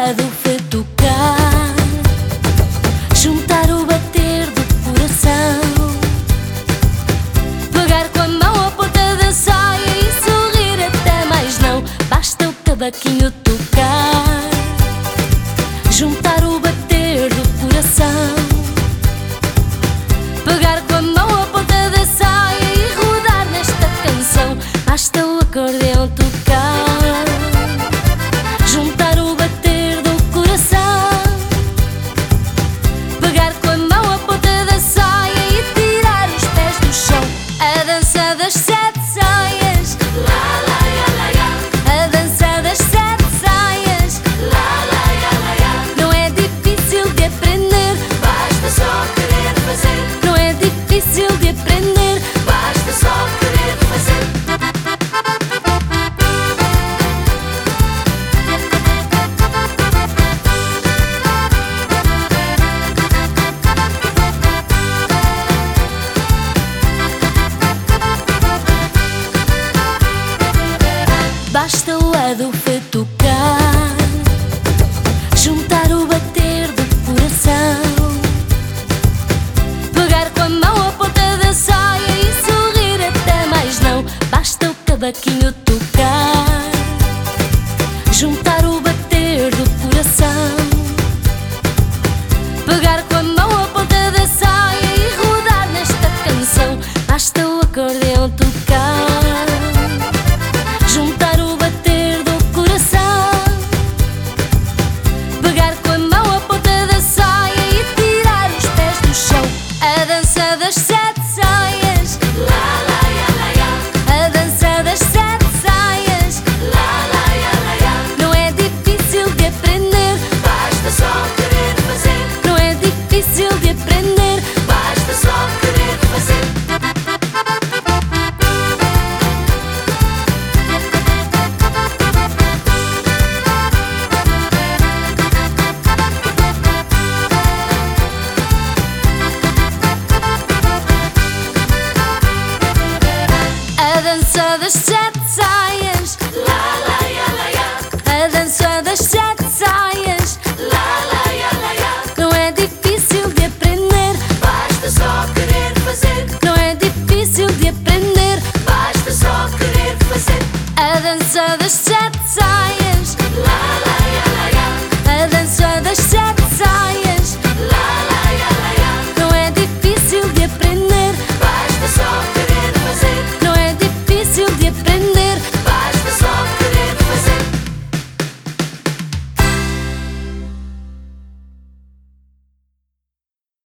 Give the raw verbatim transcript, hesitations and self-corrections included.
a do fé tocar, juntar o bater do coração, pegar com a mão a ponta da saia e sorrir até mais não. Basta o cavaquinho tocar, juntar o bater do coração, pegar com a mão a ponta da saia e rodar nesta canção. Basta o acordeão tocar, juntar o bater do coração, pegar com a mão a ponta da saia e tirar os pés do chão. A dança das sete saias, lá, lá, ya, lá, ya. A dança das sete saias, lá, lá, ya, lá, ya. Não é difícil de aprender, basta só querer fazer. Não é difícil de aprender, basta só querer fazer. Basta o adufé tocar, juntar o bater do coração, pegar com a mão a ponta da saia e sorrir até mais não. Basta o cavaquinho tocar, juntar o bater do coração, pegar com a mão a ponta da saia e rodar nesta canção. Basta o acordeão tocar, juntar o bater do coração, pegar com a mão a ponta da saia e tirar os pés do chão. A dança das sete saias, lá, lá, ya, lá, ya. A dança das sete saias, lá, lá, ya, lá, ya. Não é difícil de aprender, basta só querer fazer. Não é difícil de aprender, basta só querer fazer. A dança das sete saias.